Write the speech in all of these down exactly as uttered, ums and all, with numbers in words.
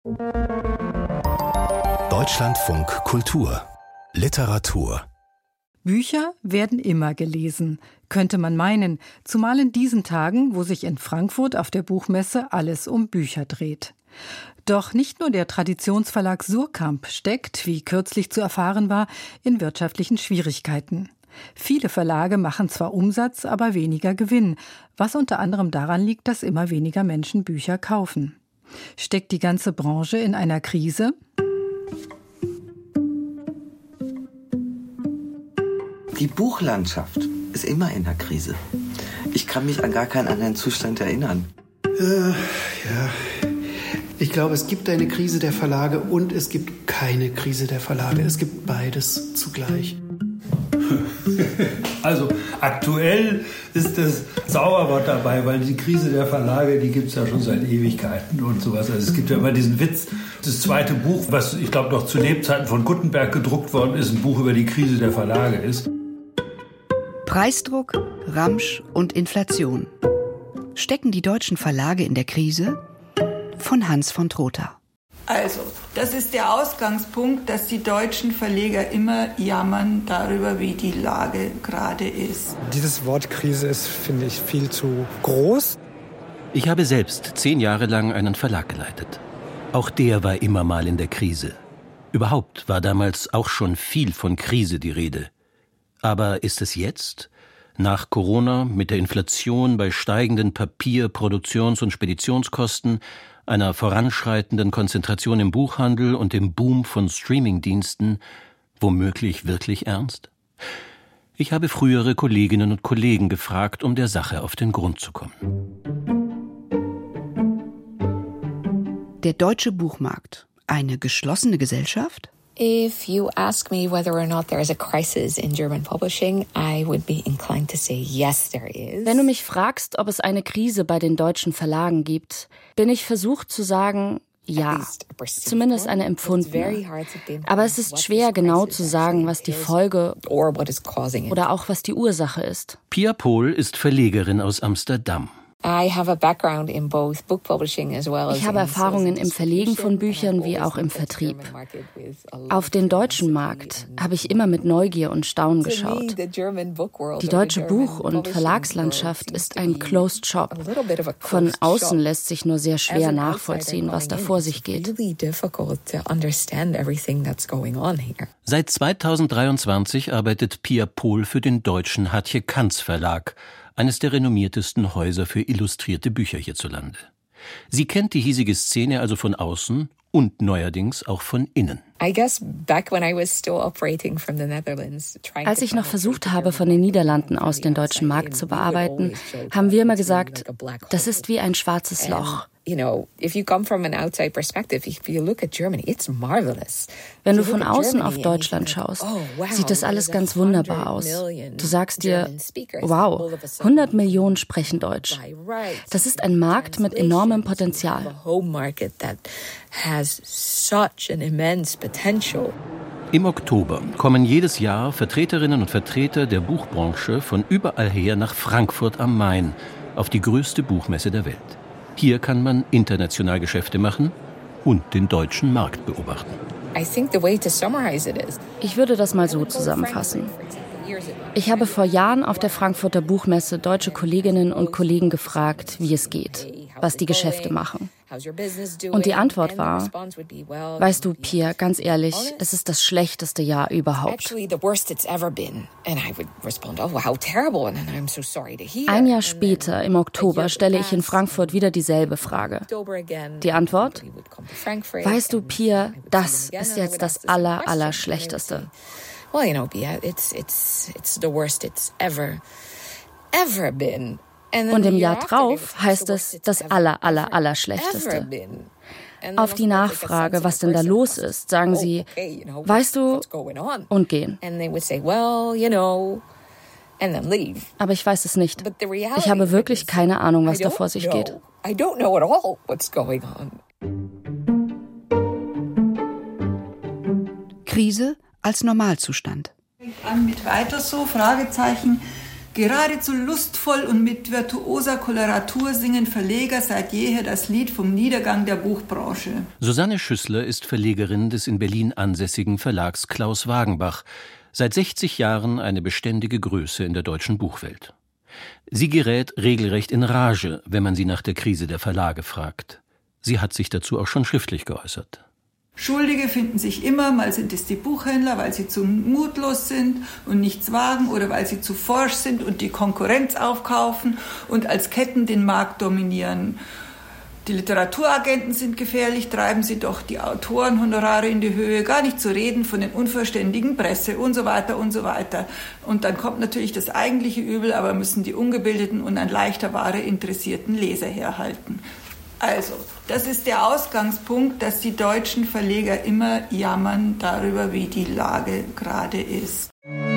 Deutschlandfunk Kultur Literatur. Bücher werden immer gelesen, könnte man meinen, zumal in diesen Tagen, wo sich in Frankfurt auf der Buchmesse alles um Bücher dreht. Doch nicht nur der Traditionsverlag Suhrkamp steckt, wie kürzlich zu erfahren war, in wirtschaftlichen Schwierigkeiten. Viele Verlage machen zwar Umsatz, aber weniger Gewinn, was unter anderem daran liegt, dass immer weniger Menschen Bücher kaufen. Steckt die ganze Branche in einer Krise? Die Buchlandschaft ist immer in der Krise. Ich kann mich an gar keinen anderen Zustand erinnern. Äh, ja, ich glaube, es gibt eine Krise der Verlage und es gibt keine Krise der Verlage. Es gibt beides zugleich. Also aktuell ist das Zauberwort dabei, weil die Krise der Verlage, die gibt es ja schon seit Ewigkeiten und sowas. Also es gibt ja immer diesen Witz, das zweite Buch, was ich glaube noch zu Lebzeiten von Gutenberg gedruckt worden ist, ein Buch über die Krise der Verlage ist. Preisdruck, Ramsch und Inflation. Stecken die deutschen Verlage in der Krise? Von Hans von Trotha. Also, das ist der Ausgangspunkt, dass die deutschen Verleger immer jammern darüber, wie die Lage gerade ist. Dieses Wort Krise ist, finde ich, viel zu groß. Ich habe selbst zehn Jahre lang einen Verlag geleitet. Auch der war immer mal in der Krise. Überhaupt war damals auch schon viel von Krise die Rede. Aber ist es jetzt, nach Corona, mit der Inflation, bei steigenden Papier-, Produktions- und Speditionskosten, einer voranschreitenden Konzentration im Buchhandel und dem Boom von Streamingdiensten, womöglich wirklich ernst? Ich habe frühere Kolleginnen und Kollegen gefragt, um der Sache auf den Grund zu kommen. Der deutsche Buchmarkt. Eine geschlossene Gesellschaft? If you ask me whether or not there is a crisis in German publishing, I would be inclined to say yes, there is. Wenn du mich fragst, ob es eine Krise bei den deutschen Verlagen gibt, bin ich versucht zu sagen, ja, zumindest eine empfundene. Aber es ist schwer, genau zu sagen, was die Folge oder auch was die Ursache ist. Pia Pohl ist Verlegerin aus Amsterdam. I have a background in both book publishing as well as Ich habe Erfahrungen im Verlegen von Büchern wie auch im Vertrieb. Auf den deutschen Markt habe ich immer mit Neugier und Staunen geschaut. Die deutsche Buch- und Verlagslandschaft ist ein Closed Shop. Von außen lässt sich nur sehr schwer nachvollziehen, was da vor sich geht. Seit zweitausenddreiundzwanzig arbeitet Pia Pohl für den deutschen Hatje Cants Verlag, eines der renommiertesten Häuser für illustrierte Bücher hierzulande. Sie kennt die hiesige Szene also von außen und neuerdings auch von innen. Als ich noch versucht habe, von den Niederlanden aus den deutschen Markt zu bearbeiten, haben wir immer gesagt, das ist wie ein schwarzes Loch. Wenn du von außen auf Deutschland schaust, sieht das alles ganz wunderbar aus. Du sagst dir, wow, hundert Millionen sprechen Deutsch. Das ist ein Markt mit enormem Potenzial. Im Oktober kommen jedes Jahr Vertreterinnen und Vertreter der Buchbranche von überall her nach Frankfurt am Main auf die größte Buchmesse der Welt. Hier kann man international Geschäfte machen und den deutschen Markt beobachten. Ich würde das mal so zusammenfassen. Ich habe vor Jahren auf der Frankfurter Buchmesse deutsche Kolleginnen und Kollegen gefragt, wie es geht, was die Geschäfte machen. Und die Antwort war, weißt du, Pia, ganz ehrlich, es ist das schlechteste Jahr überhaupt. Ein Jahr später, im Oktober, stelle ich in Frankfurt wieder dieselbe Frage. Die Antwort? Weißt du, Pia, das ist jetzt das aller, aller Schlechteste. Well, you know, Pia, it's it's it's the worst it's ever ever been. Und im Jahr drauf heißt es das aller, aller, aller Schlechteste. Auf die Nachfrage, was denn da los ist, sagen sie, weißt du, und gehen. Aber ich weiß es nicht. Ich habe wirklich keine Ahnung, was da vor sich geht. Krise als Normalzustand. Fängt an mit weiter so, Fragezeichen. Geradezu lustvoll und mit virtuoser Koloratur singen Verleger seit jeher das Lied vom Niedergang der Buchbranche. Susanne Schüssler ist Verlegerin des in Berlin ansässigen Verlags Klaus Wagenbach, seit sechzig Jahren eine beständige Größe in der deutschen Buchwelt. Sie gerät regelrecht in Rage, wenn man sie nach der Krise der Verlage fragt. Sie hat sich dazu auch schon schriftlich geäußert. Schuldige finden sich immer, mal sind es die Buchhändler, weil sie zu mutlos sind und nichts wagen oder weil sie zu forsch sind und die Konkurrenz aufkaufen und als Ketten den Markt dominieren. Die Literaturagenten sind gefährlich, treiben sie doch die Autorenhonorare in die Höhe, gar nicht zu reden von den unverständigen Presse und so weiter und so weiter. Und dann kommt natürlich das eigentliche Übel, aber müssen die ungebildeten und an leichter Ware interessierten Leser herhalten. Also, das ist der Ausgangspunkt, dass die deutschen Verleger immer jammern darüber, wie die Lage gerade ist.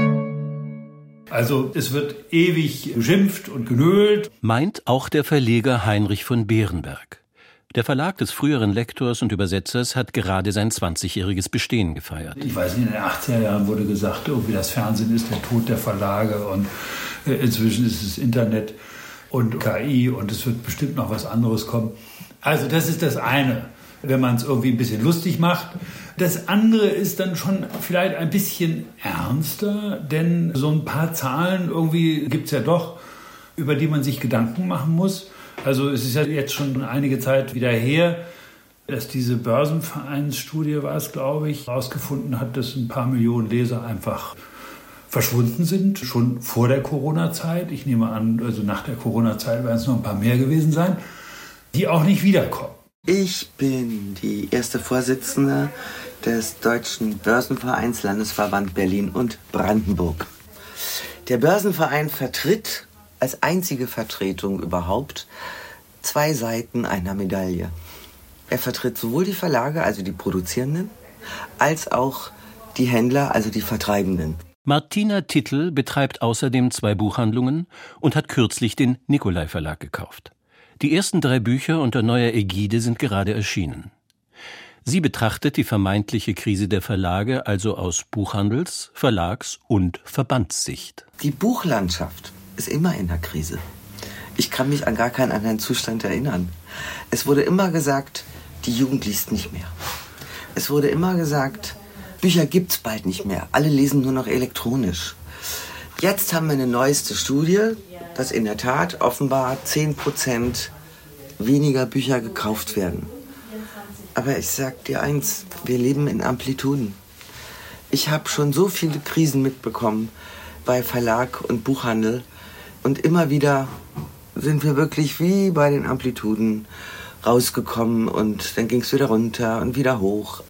Also es wird ewig geschimpft und genölt. Meint auch der Verleger Heinrich von Beerenberg. Der Verlag des früheren Lektors und Übersetzers hat gerade sein zwanzigjähriges Bestehen gefeiert. Ich weiß nicht, in den achtziger Jahren wurde gesagt, irgendwie das Fernsehen ist der Tod der Verlage und inzwischen ist es Internet und K I und es wird bestimmt noch was anderes kommen. Also das ist das eine, wenn man es irgendwie ein bisschen lustig macht. Das andere ist dann schon vielleicht ein bisschen ernster, denn so ein paar Zahlen irgendwie gibt es ja doch, über die man sich Gedanken machen muss. Also es ist ja jetzt schon einige Zeit wieder her, dass diese Börsenvereinsstudie, war es glaube ich, herausgefunden hat, dass ein paar Millionen Leser einfach verschwunden sind, schon vor der Corona-Zeit. Ich nehme an, also nach der Corona-Zeit werden es noch ein paar mehr gewesen sein, die auch nicht wiederkommen. Ich bin die erste Vorsitzende des Deutschen Börsenvereins Landesverband Berlin und Brandenburg. Der Börsenverein vertritt als einzige Vertretung überhaupt zwei Seiten einer Medaille. Er vertritt sowohl die Verlage, also die Produzierenden, als auch die Händler, also die Vertreibenden. Martina Tittel betreibt außerdem zwei Buchhandlungen und hat kürzlich den Nicolai Verlag gekauft. Die ersten drei Bücher unter neuer Ägide sind gerade erschienen. Sie betrachtet die vermeintliche Krise der Verlage also aus Buchhandels-, Verlags- und Verbandssicht. Die Buchlandschaft ist immer in der Krise. Ich kann mich an gar keinen anderen Zustand erinnern. Es wurde immer gesagt, die Jugend liest nicht mehr. Es wurde immer gesagt, Bücher gibt's bald nicht mehr. Alle lesen nur noch elektronisch. Jetzt haben wir eine neueste Studie, dass in der Tat offenbar zehn Prozent weniger Bücher gekauft werden. Aber ich sag dir eins, wir leben in Amplituden. Ich habe schon so viele Krisen mitbekommen bei Verlag und Buchhandel. Und immer wieder sind wir wirklich wie bei den Amplituden rausgekommen und dann ging es wieder runter und wieder hoch.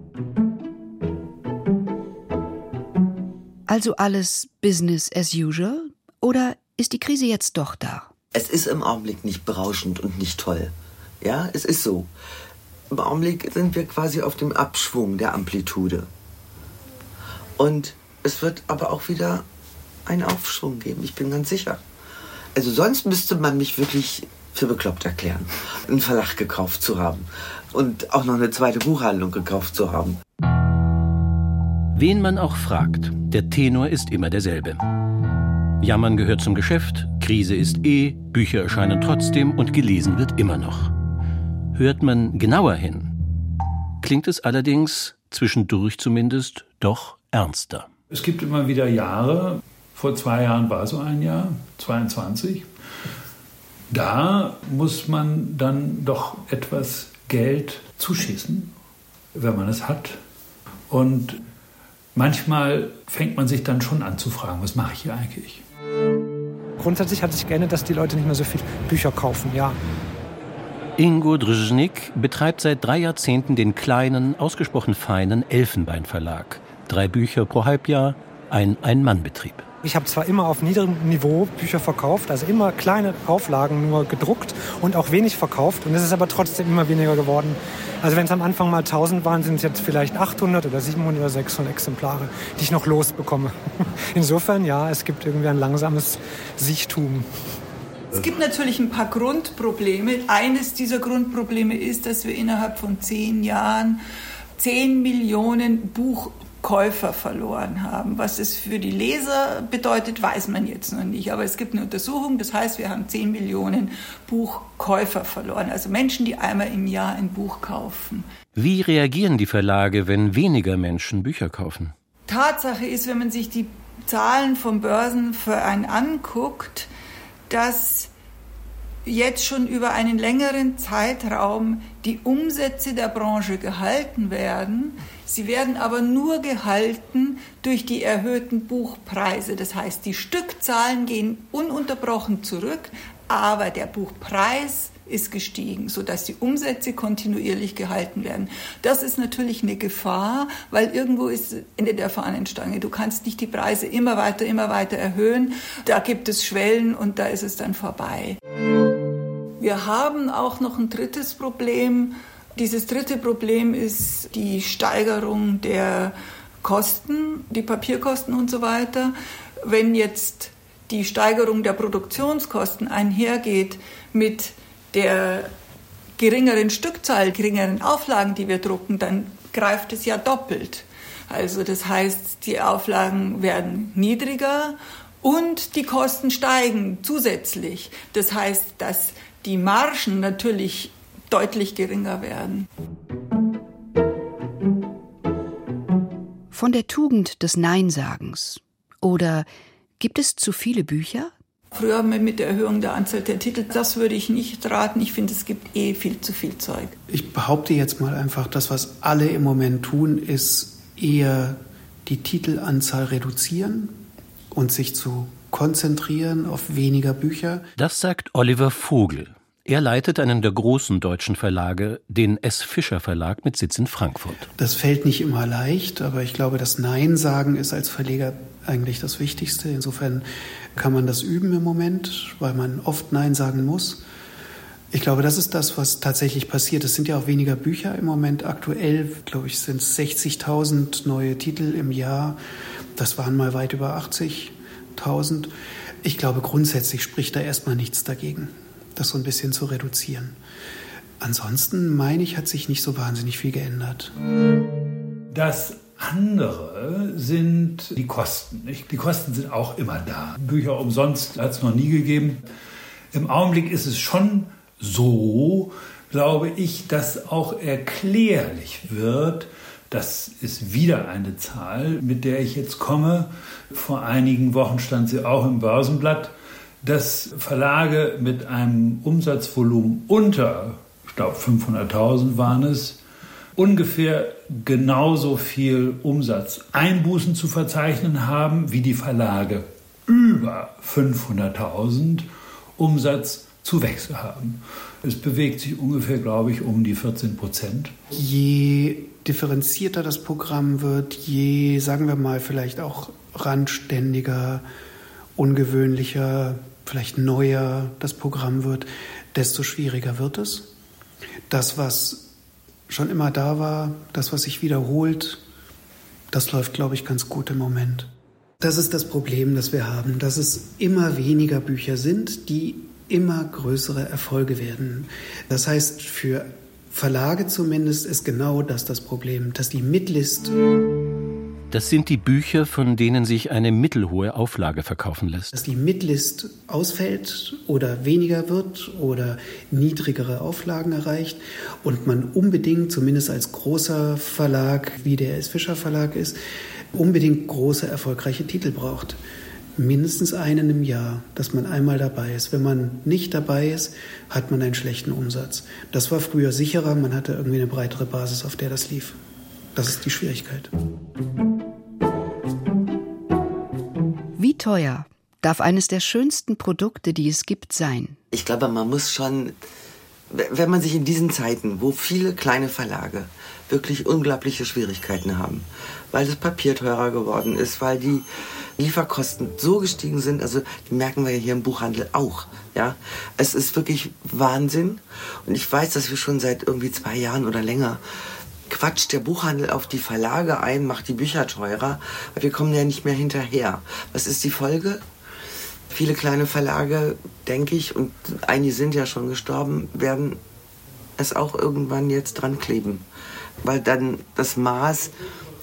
Also alles Business as usual? Oder ist die Krise jetzt doch da? Es ist im Augenblick nicht berauschend und nicht toll. Ja, es ist so. Im Augenblick sind wir quasi auf dem Abschwung der Amplitude. Und es wird aber auch wieder einen Aufschwung geben, ich bin ganz sicher. Also sonst müsste man mich wirklich für bekloppt erklären, einen Verlag gekauft zu haben und auch noch eine zweite Buchhandlung gekauft zu haben. Wen man auch fragt, der Tenor ist immer derselbe. Jammern gehört zum Geschäft, Krise ist eh, Bücher erscheinen trotzdem und gelesen wird immer noch. Hört man genauer hin, klingt es allerdings, zwischendurch zumindest, doch ernster. Es gibt immer wieder Jahre, vor zwei Jahren war so ein Jahr, zweiundzwanzig, da muss man dann doch etwas Geld zuschießen, wenn man es hat. Und manchmal fängt man sich dann schon an zu fragen, was mache ich hier eigentlich? Grundsätzlich hat sich geändert, dass die Leute nicht mehr so viel Bücher kaufen, ja. Ingo Drzenik betreibt seit drei Jahrzehnten den kleinen, ausgesprochen feinen Elfenbein-Verlag. Drei Bücher pro Halbjahr, ein Ein-Mann-Betrieb. Ich habe zwar immer auf niedrigem Niveau Bücher verkauft, also immer kleine Auflagen nur gedruckt und auch wenig verkauft. Und es ist aber trotzdem immer weniger geworden. Also wenn es am Anfang mal tausend waren, sind es jetzt vielleicht achthundert oder siebenhundert oder sechshundert Exemplare, die ich noch losbekomme. Insofern, ja, es gibt irgendwie ein langsames Siechtum. Es gibt natürlich ein paar Grundprobleme. Eines dieser Grundprobleme ist, dass wir innerhalb von zehn Jahren zehn Millionen Buch Buchkäufer verloren haben. Was es für die Leser bedeutet, weiß man jetzt noch nicht. Aber es gibt eine Untersuchung, das heißt, wir haben zehn Millionen Buchkäufer verloren. Also Menschen, die einmal im Jahr ein Buch kaufen. Wie reagieren die Verlage, wenn weniger Menschen Bücher kaufen? Tatsache ist, wenn man sich die Zahlen vom Börsenverein anguckt, dass jetzt schon über einen längeren Zeitraum die Umsätze der Branche gehalten werden. Sie werden aber nur gehalten durch die erhöhten Buchpreise. Das heißt, die Stückzahlen gehen ununterbrochen zurück, aber der Buchpreis ist gestiegen, sodass die Umsätze kontinuierlich gehalten werden. Das ist natürlich eine Gefahr, weil irgendwo ist Ende der Fahnenstange. Du kannst nicht die Preise immer weiter, immer weiter erhöhen. Da gibt es Schwellen und da ist es dann vorbei. Wir haben auch noch ein drittes Problem. Dieses dritte Problem ist die Steigerung der Kosten, die Papierkosten und so weiter. Wenn jetzt die Steigerung der Produktionskosten einhergeht mit der geringeren Stückzahl, geringeren Auflagen, die wir drucken, dann greift es ja doppelt. Also das heißt, die Auflagen werden niedriger und die Kosten steigen zusätzlich. Das heißt, dass die Margen natürlich deutlich geringer werden. Von der Tugend des Neinsagens. Oder gibt es zu viele Bücher? Früher haben wir mit der Erhöhung der Anzahl der Titel, das würde ich nicht raten. Ich finde, es gibt eh viel zu viel Zeug. Ich behaupte jetzt mal einfach, das, was alle im Moment tun, ist eher die Titelanzahl reduzieren und sich zu konzentrieren auf weniger Bücher. Das sagt Oliver Vogel. Er leitet einen der großen deutschen Verlage, den S. Fischer Verlag mit Sitz in Frankfurt. Das fällt nicht immer leicht, aber ich glaube, das Nein sagen ist als Verleger eigentlich das Wichtigste. Insofern kann man das üben im Moment, weil man oft Nein sagen muss. Ich glaube, das ist das, was tatsächlich passiert. Es sind ja auch weniger Bücher im Moment. Aktuell, glaube ich, sind es sechzigtausend neue Titel im Jahr. Das waren mal weit über achtzigtausend. Ich glaube, grundsätzlich spricht da erstmal nichts dagegen, das so ein bisschen zu reduzieren. Ansonsten, meine ich, hat sich nicht so wahnsinnig viel geändert. Das andere sind die Kosten. Nicht? Die Kosten sind auch immer da. Bücher umsonst hat es noch nie gegeben. Im Augenblick ist es schon so, glaube ich, dass auch erklärlich wird, das ist wieder eine Zahl, mit der ich jetzt komme. Vor einigen Wochen stand sie auch im Börsenblatt, dass Verlage mit einem Umsatzvolumen unter, ich glaube fünfhunderttausend waren es, ungefähr genauso viel Umsatzeinbußen zu verzeichnen haben, wie die Verlage über fünfhunderttausend Umsatzzuwächse haben. Es bewegt sich ungefähr, glaube ich, um die vierzehn Prozent. Je differenzierter das Programm wird, je, sagen wir mal, vielleicht auch randständiger, ungewöhnlicher, vielleicht neuer das Programm wird, desto schwieriger wird es. Das, was schon immer da war, das, was sich wiederholt, das läuft, glaube ich, ganz gut im Moment. Das ist das Problem, das wir haben, dass es immer weniger Bücher sind, die immer größere Erfolge werden. Das heißt, für Verlage zumindest ist genau das das Problem, dass die Midlist... Das sind die Bücher, von denen sich eine mittelhohe Auflage verkaufen lässt. Dass die Midlist ausfällt oder weniger wird oder niedrigere Auflagen erreicht und man unbedingt, zumindest als großer Verlag, wie der S. Fischer Verlag ist, unbedingt große, erfolgreiche Titel braucht. Mindestens einen im Jahr, dass man einmal dabei ist. Wenn man nicht dabei ist, hat man einen schlechten Umsatz. Das war früher sicherer, man hatte irgendwie eine breitere Basis, auf der das lief. Das ist die Schwierigkeit. Wie teuer darf eines der schönsten Produkte, die es gibt, sein? Ich glaube, man muss schon, wenn man sich in diesen Zeiten, wo viele kleine Verlage wirklich unglaubliche Schwierigkeiten haben, weil das Papier teurer geworden ist, weil die Lieferkosten so gestiegen sind, also die merken wir ja hier im Buchhandel auch. Ja? Es ist wirklich Wahnsinn und ich weiß, dass wir schon seit irgendwie zwei Jahren oder länger quatscht der Buchhandel auf die Verlage ein, macht die Bücher teurer, aber wir kommen ja nicht mehr hinterher. Was ist die Folge? Viele kleine Verlage, denke ich, und einige sind ja schon gestorben, werden es auch irgendwann jetzt dran kleben, weil dann das Maß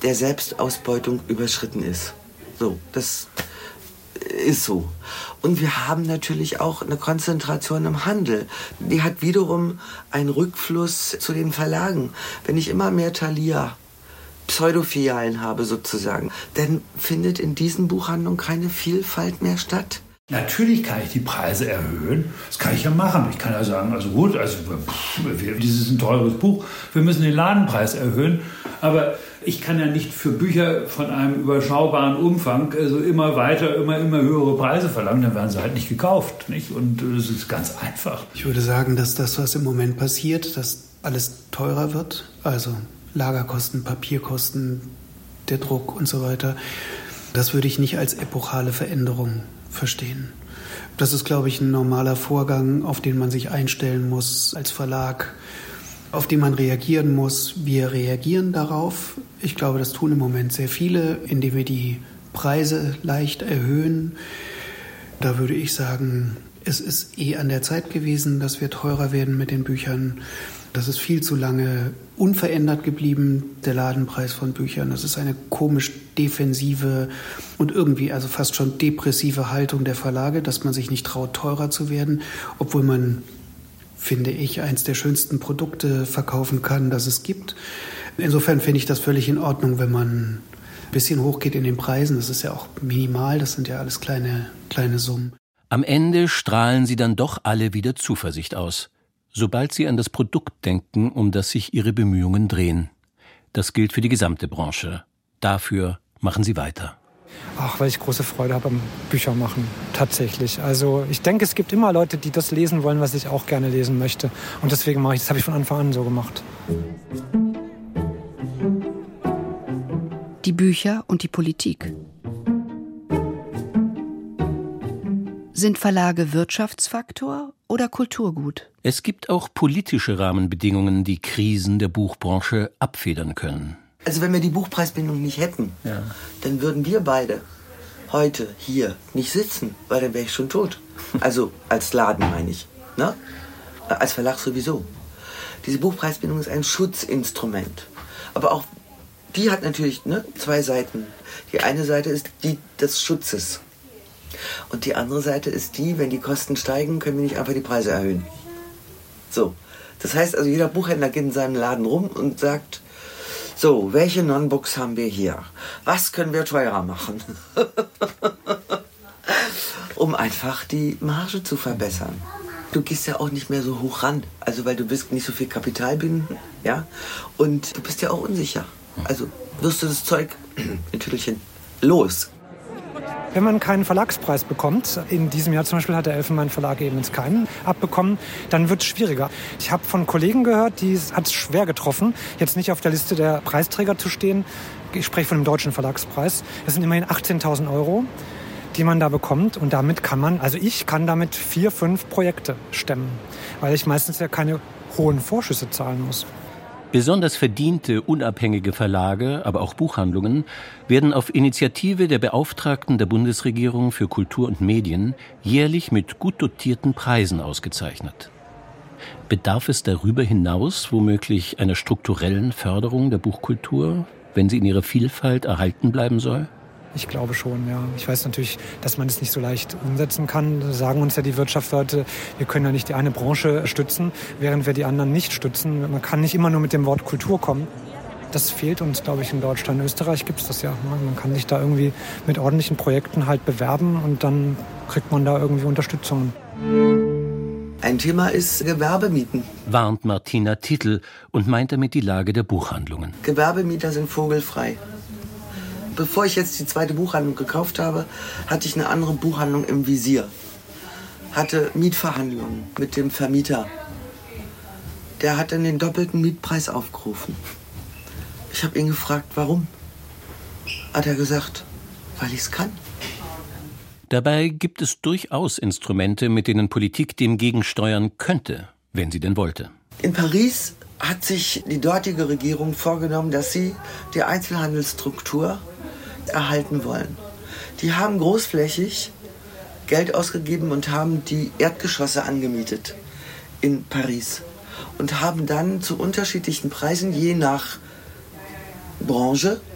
der Selbstausbeutung überschritten ist. So, das ist so. Und wir haben natürlich auch eine Konzentration im Handel. Die hat wiederum einen Rückfluss zu den Verlagen. Wenn ich immer mehr Thalia Pseudofilialen habe sozusagen, dann findet in diesen Buchhandlungen keine Vielfalt mehr statt. Natürlich kann ich die Preise erhöhen. Das kann ich ja machen. Ich kann ja sagen, also gut, also pff, dieses ist ein teures Buch, wir müssen den Ladenpreis erhöhen. Aber ich kann ja nicht für Bücher von einem überschaubaren Umfang also immer weiter, immer, immer höhere Preise verlangen. Dann werden sie halt nicht gekauft. Nicht? Und das ist ganz einfach. Ich würde sagen, dass das, was im Moment passiert, dass alles teurer wird. Also Lagerkosten, Papierkosten, der Druck und so weiter. Das würde ich nicht als epochale Veränderung verstehen. Das ist, glaube ich, ein normaler Vorgang, auf den man sich einstellen muss als Verlag, auf den man reagieren muss. Wir reagieren darauf. Ich glaube, das tun im Moment sehr viele, indem wir die Preise leicht erhöhen. Da würde ich sagen, es ist eh an der Zeit gewesen, dass wir teurer werden mit den Büchern. Das ist viel zu lange unverändert geblieben, der Ladenpreis von Büchern. Das ist eine komisch defensive und irgendwie also fast schon depressive Haltung der Verlage, dass man sich nicht traut, teurer zu werden, obwohl man, finde ich, eins der schönsten Produkte verkaufen kann, das es gibt. Insofern finde ich das völlig in Ordnung, wenn man ein bisschen hochgeht in den Preisen. Das ist ja auch minimal, das sind ja alles kleine, kleine Summen. Am Ende strahlen sie dann doch alle wieder Zuversicht aus, sobald sie an das Produkt denken, um das sich ihre Bemühungen drehen. Das gilt für die gesamte Branche. Dafür machen sie weiter. Ach, weil ich große Freude habe am Büchermachen, tatsächlich. Also ich denke, es gibt immer Leute, die das lesen wollen, was ich auch gerne lesen möchte. Und deswegen mache ich das, habe ich von Anfang an so gemacht. Die Bücher und die Politik. Sind Verlage Wirtschaftsfaktor oder Kulturgut? Es gibt auch politische Rahmenbedingungen, die Krisen der Buchbranche abfedern können. Also wenn wir die Buchpreisbindung nicht hätten, ja. dann würden wir beide heute hier nicht sitzen, weil dann wäre ich schon tot. Also als Laden meine ich, ne? Als Verlag sowieso. Diese Buchpreisbindung ist ein Schutzinstrument. Aber auch die hat natürlich ne, zwei Seiten. Die eine Seite ist die des Schutzes. Und die andere Seite ist die, wenn die Kosten steigen, können wir nicht einfach die Preise erhöhen. So. Das heißt also, jeder Buchhändler geht in seinem Laden rum und sagt, so, welche Non-Books haben wir hier? Was können wir teurer machen? Um einfach die Marge zu verbessern. Du gehst ja auch nicht mehr so hoch ran, also weil du willst nicht so viel Kapital binden, ja? Und du bist ja auch unsicher. Also wirst du das Zeug in Tüdelchen los. Wenn man keinen Verlagspreis bekommt, in diesem Jahr zum Beispiel hat der Elfenbein Verlag eben jetzt keinen abbekommen, dann wird es schwieriger. Ich habe von Kollegen gehört, die hat es schwer getroffen, jetzt nicht auf der Liste der Preisträger zu stehen. Ich spreche von dem Deutschen Verlagspreis. Das sind immerhin achtzehntausend Euro, die man da bekommt. Und damit kann man, also ich kann damit vier, fünf Projekte stemmen, weil ich meistens ja keine hohen Vorschüsse zahlen muss. Besonders verdiente, unabhängige Verlage, aber auch Buchhandlungen werden auf Initiative der Beauftragten der Bundesregierung für Kultur und Medien jährlich mit gut dotierten Preisen ausgezeichnet. Bedarf es darüber hinaus womöglich einer strukturellen Förderung der Buchkultur, wenn sie in ihrer Vielfalt erhalten bleiben soll? Ich glaube schon, ja. Ich weiß natürlich, dass man es nicht so leicht umsetzen kann. Da sagen uns ja die Wirtschaftsleute, wir können ja nicht die eine Branche stützen, während wir die anderen nicht stützen. Man kann nicht immer nur mit dem Wort Kultur kommen. Das fehlt uns, glaube ich, in Deutschland. In Österreich gibt es das ja. Man kann sich da irgendwie mit ordentlichen Projekten halt bewerben und dann kriegt man da irgendwie Unterstützung. Ein Thema ist Gewerbemieten. Warnt Martina Tittel und meint damit die Lage der Buchhandlungen. Gewerbemieter sind vogelfrei. Bevor ich jetzt die zweite Buchhandlung gekauft habe, hatte ich eine andere Buchhandlung im Visier. Hatte Mietverhandlungen mit dem Vermieter. Der hat dann den doppelten Mietpreis aufgerufen. Ich habe ihn gefragt, warum? Hat er gesagt, weil ich es kann. Dabei gibt es durchaus Instrumente, mit denen Politik dem gegensteuern könnte, wenn sie denn wollte. In Paris hat sich die dortige Regierung vorgenommen, dass sie die Einzelhandelsstruktur erhalten wollen. Die haben großflächig Geld ausgegeben und haben die Erdgeschosse angemietet in Paris und haben dann zu unterschiedlichen Preisen je nach Branche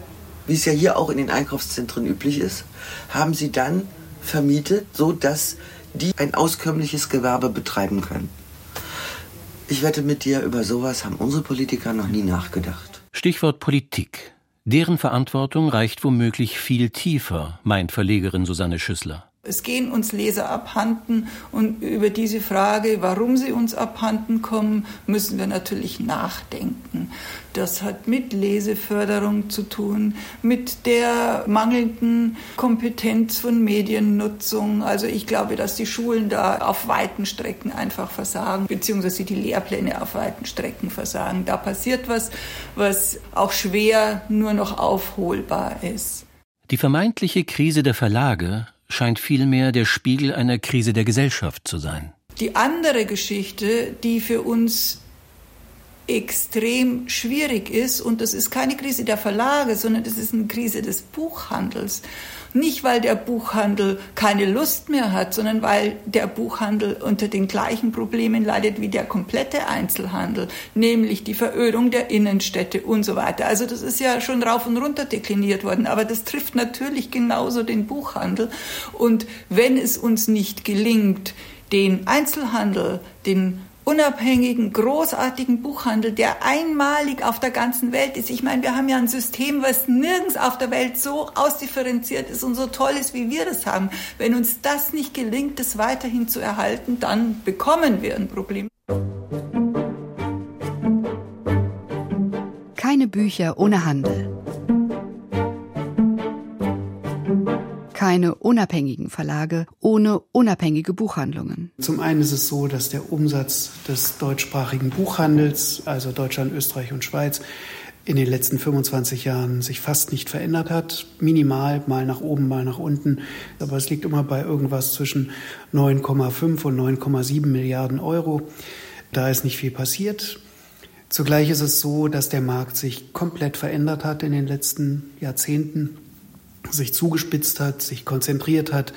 wie es ja hier auch in den Einkaufszentren üblich ist, haben sie dann vermietet, sodass die ein auskömmliches Gewerbe betreiben können. Ich wette mit dir, über sowas haben unsere Politiker noch nie nachgedacht. Stichwort Politik. Deren Verantwortung reicht womöglich viel tiefer, meint Verlegerin Susanne Schüssler. Es gehen uns Leser abhanden und über diese Frage, warum sie uns abhanden kommen, müssen wir natürlich nachdenken. Das hat mit Leseförderung zu tun, mit der mangelnden Kompetenz von Mediennutzung. Also ich glaube, dass die Schulen da auf weiten Strecken einfach versagen, beziehungsweise die Lehrpläne auf weiten Strecken versagen. Da passiert was, was auch schwer nur noch aufholbar ist. Die vermeintliche Krise der Verlage scheint vielmehr der Spiegel einer Krise der Gesellschaft zu sein. Die andere Geschichte, die für uns extrem schwierig ist, und das ist keine Krise der Verlage, sondern das ist eine Krise des Buchhandels. Nicht, weil der Buchhandel keine Lust mehr hat, sondern weil der Buchhandel unter den gleichen Problemen leidet wie der komplette Einzelhandel, nämlich die Verödung der Innenstädte und so weiter. Also das ist ja schon rauf und runter dekliniert worden, aber das trifft natürlich genauso den Buchhandel. Und wenn es uns nicht gelingt, den Einzelhandel, den unabhängigen, großartigen Buchhandel, der einmalig auf der ganzen Welt ist. Ich meine, wir haben ja ein System, was nirgends auf der Welt so ausdifferenziert ist und so toll ist, wie wir das haben. Wenn uns das nicht gelingt, das weiterhin zu erhalten, dann bekommen wir ein Problem. Keine Bücher ohne Handel. Keine unabhängigen Verlage ohne unabhängige Buchhandlungen. Zum einen ist es so, dass der Umsatz des deutschsprachigen Buchhandels, also Deutschland, Österreich und Schweiz, in den letzten fünfundzwanzig Jahren sich fast nicht verändert hat. Minimal, mal nach oben, mal nach unten. Aber es liegt immer bei irgendwas zwischen neun Komma fünf und neun Komma sieben Milliarden Euro. Da ist nicht viel passiert. Zugleich ist es so, dass der Markt sich komplett verändert hat in den letzten Jahrzehnten, sich zugespitzt hat, sich konzentriert hat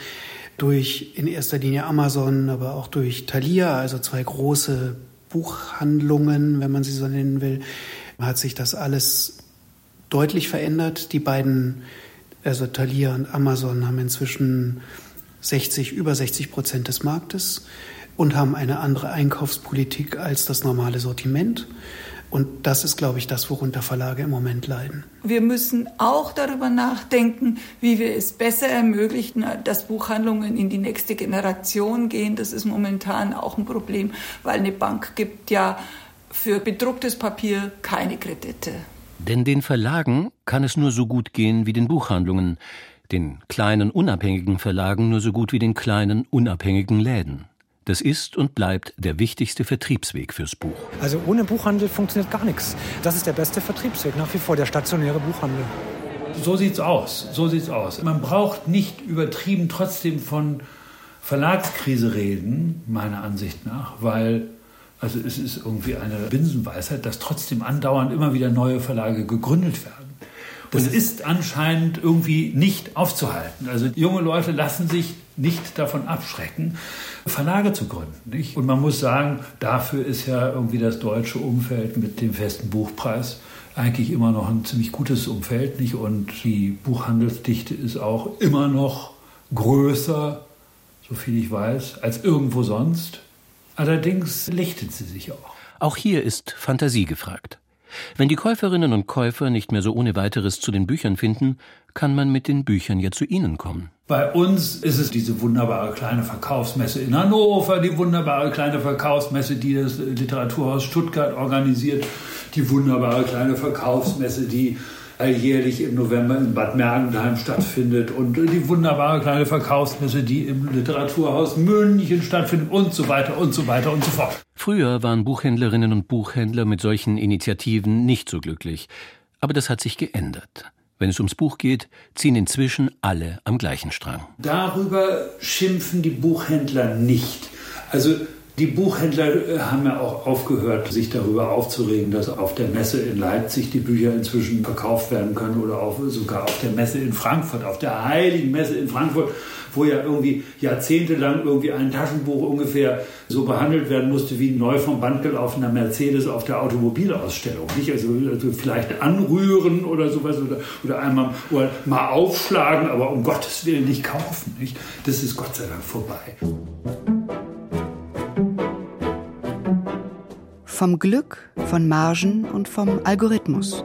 durch in erster Linie Amazon, aber auch durch Thalia, also zwei große Buchhandlungen, wenn man sie so nennen will, hat sich das alles deutlich verändert. Die beiden, also Thalia und Amazon, haben inzwischen sechzig, über sechzig Prozent des Marktes und haben eine andere Einkaufspolitik als das normale Sortiment. Und das ist, glaube ich, das, worunter Verlage im Moment leiden. Wir müssen auch darüber nachdenken, wie wir es besser ermöglichen, dass Buchhandlungen in die nächste Generation gehen. Das ist momentan auch ein Problem, weil eine Bank gibt ja für bedrucktes Papier keine Kredite. Denn den Verlagen kann es nur so gut gehen wie den Buchhandlungen, den kleinen unabhängigen Verlagen nur so gut wie den kleinen unabhängigen Läden. Das ist und bleibt der wichtigste Vertriebsweg fürs Buch. Also ohne Buchhandel funktioniert gar nichts. Das ist der beste Vertriebsweg, nach wie vor der stationäre Buchhandel. So sieht's aus, so sieht's aus. Man braucht nicht übertrieben trotzdem von Verlagskrise reden, meiner Ansicht nach, weil also es ist irgendwie eine Binsenweisheit, dass trotzdem andauernd immer wieder neue Verlage gegründet werden. Das ist anscheinend irgendwie nicht aufzuhalten. Also junge Leute lassen sich nicht davon abschrecken, Verlage zu gründen, nicht? Und man muss sagen, dafür ist ja irgendwie das deutsche Umfeld mit dem festen Buchpreis eigentlich immer noch ein ziemlich gutes Umfeld, nicht? Und die Buchhandelsdichte ist auch immer noch größer, so viel ich weiß, als irgendwo sonst. Allerdings lichtet sie sich auch. Auch hier ist Fantasie gefragt. Wenn die Käuferinnen und Käufer nicht mehr so ohne weiteres zu den Büchern finden, kann man mit den Büchern ja zu ihnen kommen. Bei uns ist es diese wunderbare kleine Verkaufsmesse in Hannover, die wunderbare kleine Verkaufsmesse, die das Literaturhaus Stuttgart organisiert, die wunderbare kleine Verkaufsmesse, die alljährlich im November in Bad Mergentheim stattfindet und die wunderbare kleine Verkaufsmesse, die im Literaturhaus München stattfindet und so weiter und so weiter und so fort. Früher waren Buchhändlerinnen und Buchhändler mit solchen Initiativen nicht so glücklich. Aber das hat sich geändert. Wenn es ums Buch geht, ziehen inzwischen alle am gleichen Strang. Darüber schimpfen die Buchhändler nicht. Also Die Buchhändler haben ja auch aufgehört, sich darüber aufzuregen, dass auf der Messe in Leipzig die Bücher inzwischen verkauft werden können oder auch sogar auf der Messe in Frankfurt, auf der heiligen Messe in Frankfurt, wo ja irgendwie jahrzehntelang irgendwie ein Taschenbuch ungefähr so behandelt werden musste wie neu vom Band gelaufener Mercedes auf der Automobilausstellung. Nicht? Also, also vielleicht anrühren oder sowas oder, oder einmal oder mal aufschlagen, aber um Gottes Willen nicht kaufen. Nicht? Das ist Gott sei Dank vorbei. Vom Glück, von Margen und vom Algorithmus.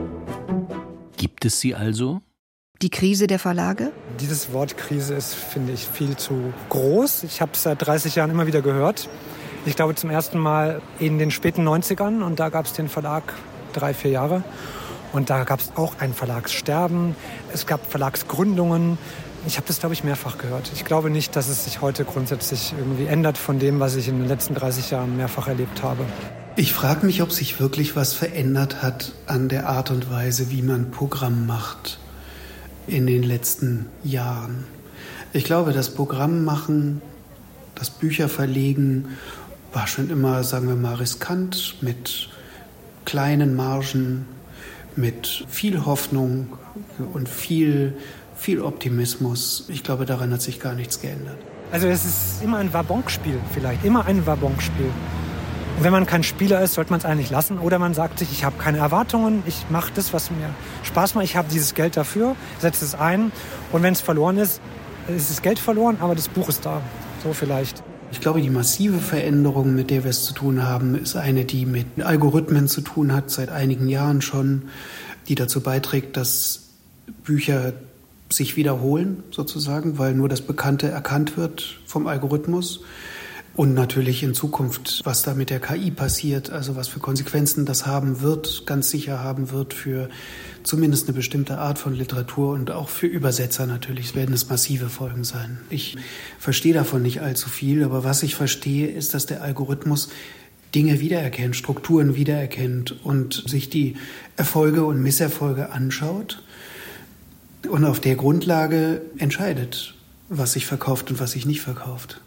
Gibt es sie also? Die Krise der Verlage? Dieses Wort Krise ist, finde ich, viel zu groß. Ich habe es seit dreißig Jahren immer wieder gehört. Ich glaube zum ersten Mal in den späten neunzigern und da gab es den Verlag drei, vier Jahre. Und da gab es auch ein Verlagssterben, es gab Verlagsgründungen. Ich habe das, glaube ich, mehrfach gehört. Ich glaube nicht, dass es sich heute grundsätzlich irgendwie ändert von dem, was ich in den letzten dreißig Jahren mehrfach erlebt habe. Ich frage mich, ob sich wirklich was verändert hat an der Art und Weise, wie man Programm macht in den letzten Jahren. Ich glaube, das Programmmachen, das Bücherverlegen war schon immer, sagen wir mal, riskant, mit kleinen Margen, mit viel Hoffnung und viel, viel Optimismus. Ich glaube, daran hat sich gar nichts geändert. Also es ist immer ein Wabonspiel vielleicht, immer ein Wabonspiel. Und wenn man kein Spieler ist, sollte man es eigentlich lassen. Oder man sagt sich, ich habe keine Erwartungen, ich mache das, was mir Spaß macht. Ich habe dieses Geld dafür, setze es ein. Und wenn es verloren ist, ist das Geld verloren, aber das Buch ist da. So vielleicht. Ich glaube, die massive Veränderung, mit der wir es zu tun haben, ist eine, die mit Algorithmen zu tun hat, seit einigen Jahren schon, die dazu beiträgt, dass Bücher sich wiederholen, sozusagen, weil nur das Bekannte erkannt wird vom Algorithmus. Und natürlich in Zukunft, was da mit der K I passiert, also was für Konsequenzen das haben wird, ganz sicher haben wird für zumindest eine bestimmte Art von Literatur und auch für Übersetzer natürlich, werden es massive Folgen sein. Ich verstehe davon nicht allzu viel, aber was ich verstehe, ist, dass der Algorithmus Dinge wiedererkennt, Strukturen wiedererkennt und sich die Erfolge und Misserfolge anschaut und auf der Grundlage entscheidet, was sich verkauft und was sich nicht verkauft.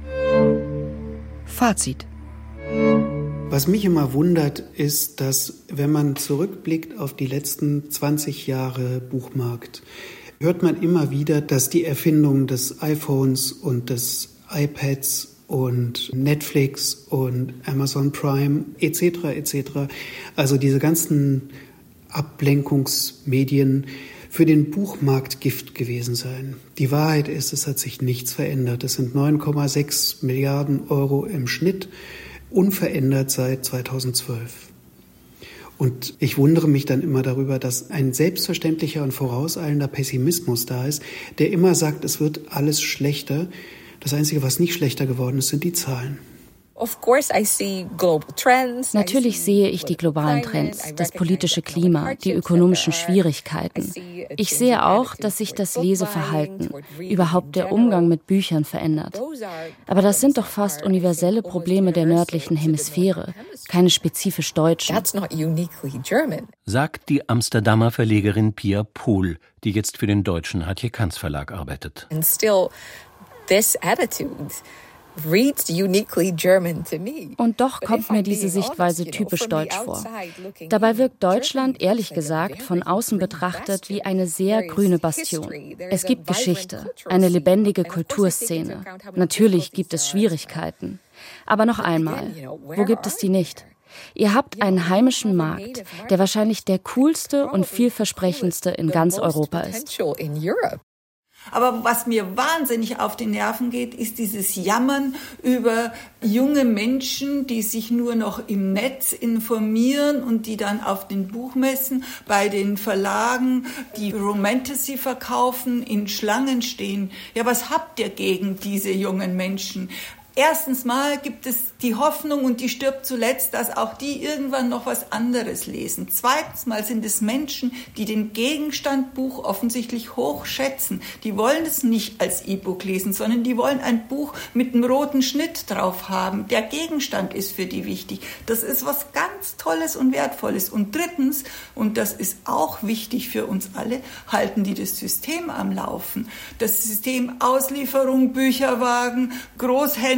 Fazit. Was mich immer wundert, ist, dass, wenn man zurückblickt auf die letzten zwanzig Jahre Buchmarkt, hört man immer wieder, dass die Erfindung des iPhones und des iPads und Netflix und Amazon Prime et cetera et cetera, also diese ganzen Ablenkungsmedien, für den Buchmarkt Gift gewesen sein. Die Wahrheit ist, es hat sich nichts verändert. Es sind neun Komma sechs Milliarden Euro im Schnitt, unverändert seit zweitausendzwölf. Und ich wundere mich dann immer darüber, dass ein selbstverständlicher und vorauseilender Pessimismus da ist, der immer sagt, es wird alles schlechter. Das Einzige, was nicht schlechter geworden ist, sind die Zahlen. Natürlich sehe ich die globalen Trends, das politische Klima, die ökonomischen Schwierigkeiten. Ich sehe auch, dass sich das Leseverhalten, überhaupt der Umgang mit Büchern verändert. Aber das sind doch fast universelle Probleme der nördlichen Hemisphäre, keine spezifisch deutschen. Sagt die Amsterdamer Verlegerin Pia Pohl, die jetzt für den deutschen Hatje Kantz Verlag arbeitet. And still, this attitude reads uniquely German to me. Und doch kommt mir diese Sichtweise typisch deutsch vor. Dabei wirkt Deutschland, ehrlich gesagt, von außen betrachtet wie eine sehr grüne Bastion. Es gibt Geschichte, eine lebendige Kulturszene. Natürlich gibt es Schwierigkeiten. Aber noch einmal, wo gibt es die nicht? Ihr habt einen heimischen Markt, der wahrscheinlich der coolste und vielversprechendste in ganz Europa ist. Aber was mir wahnsinnig auf die Nerven geht, ist dieses Jammern über junge Menschen, die sich nur noch im Netz informieren und die dann auf den Buchmessen bei den Verlagen, die Romantasy verkaufen, in Schlangen stehen. Ja, was habt ihr gegen diese jungen Menschen? Erstens mal gibt es die Hoffnung, und die stirbt zuletzt, dass auch die irgendwann noch was anderes lesen. Zweitens mal sind es Menschen, die den Gegenstand Buch offensichtlich hoch schätzen. Die wollen es nicht als E-Book lesen, sondern die wollen ein Buch mit einem roten Schnitt drauf haben. Der Gegenstand ist für die wichtig. Das ist was ganz Tolles und Wertvolles. Und drittens, und das ist auch wichtig für uns alle, halten die das System am Laufen. Das System Auslieferung, Bücherwagen, Großhändler,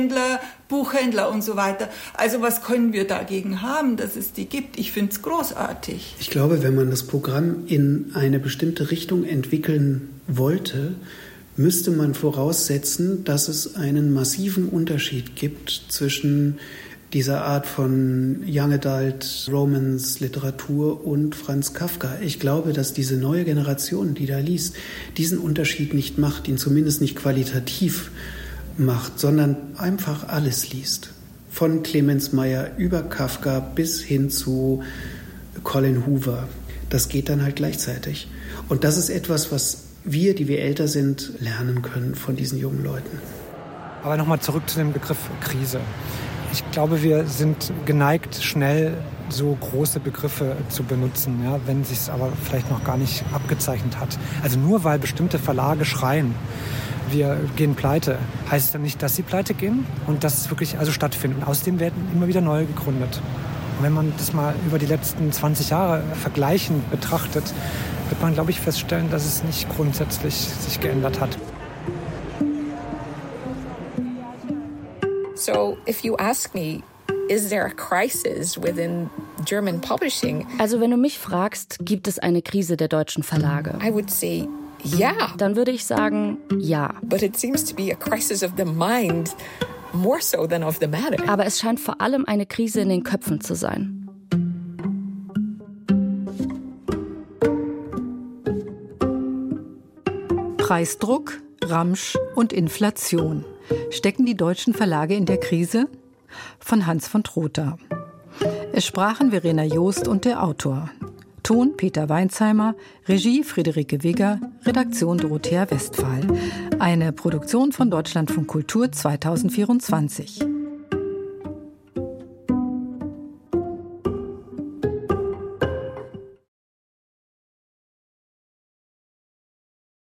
Händler, Buchhändler und so weiter. Also was können wir dagegen haben, dass es die gibt? Ich finde es großartig. Ich glaube, wenn man das Programm in eine bestimmte Richtung entwickeln wollte, müsste man voraussetzen, dass es einen massiven Unterschied gibt zwischen dieser Art von Young Adult Romance Literatur und Franz Kafka. Ich glaube, dass diese neue Generation, die da liest, diesen Unterschied nicht macht, ihn zumindest nicht qualitativ macht, sondern einfach alles liest. Von Clemens Meyer über Kafka bis hin zu Colin Hoover. Das geht dann halt gleichzeitig. Und das ist etwas, was wir, die wir älter sind, lernen können von diesen jungen Leuten. Aber nochmal zurück zu dem Begriff Krise. Ich glaube, wir sind geneigt, schnell so große Begriffe zu benutzen, ja, wenn es sich aber vielleicht noch gar nicht abgezeichnet hat. Also nur weil bestimmte Verlage schreien, wir gehen pleite, heißt ja nicht, dass sie pleite gehen und dass es wirklich also stattfindet. Und außerdem werden immer wieder neue gegründet. Und wenn man das mal über die letzten zwanzig Jahre vergleichend betrachtet, wird man, glaube ich, feststellen, dass es nicht grundsätzlich sich geändert hat. So, if you ask me, is there a crisis within German publishing? Also, wenn du mich fragst, gibt es eine Krise der deutschen Verlage? I would say, yeah. Dann würde ich sagen, ja. But it seems to be a crisis of the mind, more so than of the matter. Aber es scheint vor allem eine Krise in den Köpfen zu sein. Preisdruck, Ramsch und Inflation. Stecken die deutschen Verlage in der Krise? Von Hans von Trotha. Es sprachen Verena Joost und der Autor. Ton Peter Weinsheimer, Regie Friederike Wigger, Redaktion Dorothea Westphal. Eine Produktion von Deutschlandfunk Kultur zweitausendvierundzwanzig.